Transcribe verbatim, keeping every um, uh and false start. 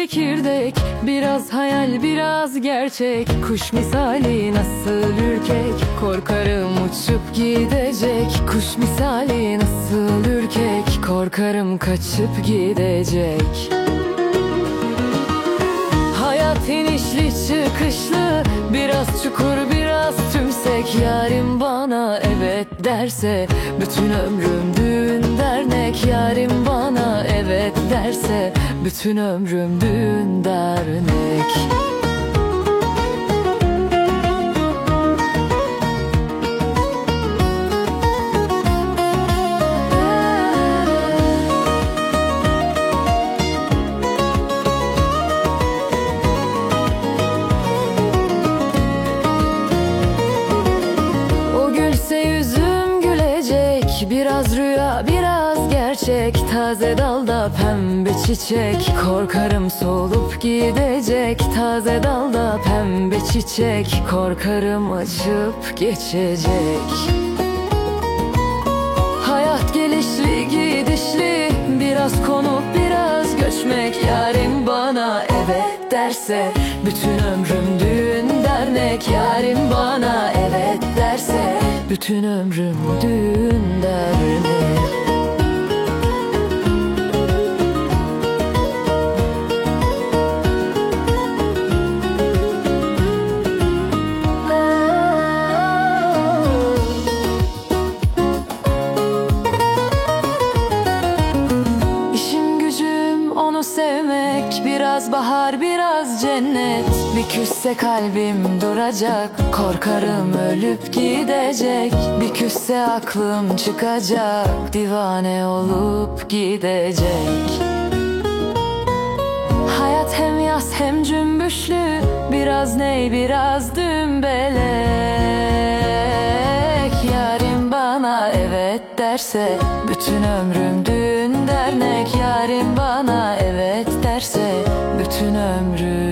çekirdek, biraz hayal biraz gerçek. Kuş misali nasıl ürkek, korkarım uçup gidecek. Kuş misali nasıl ürkek, korkarım kaçıp gidecek. Hayat inişli çıkışlı, biraz çukur biraz tümsek. Yarim bana evet derse, bütün ömrüm düğün dernek. Yarim bana evet derse, bütün ömrüm düğün dernek. Biraz rüya biraz gerçek, taze dalda pembe çiçek. Korkarım solup gidecek, taze dalda pembe çiçek. Korkarım açıp geçecek. Hayat gelişli gidişli, biraz konup biraz göçmek. Yarim bana evet derse, bütün ömrüm düğün dernek. Yarim bana evet derse, bütün ömrüm düğün dernek. İşim gücüm onu sevmek, biraz bahar biraz cennet. Bir küsse kalbim duracak, korkarım ölüp gidecek. Bir küsse aklım çıkacak, divane olup gidecek. Hayat hem yaz hem cümbüşlü, biraz ney biraz dümbelek. Yarim bana evet derse, bütün ömrüm düğün dernek. Yarim bana evet derse, bütün ömrüm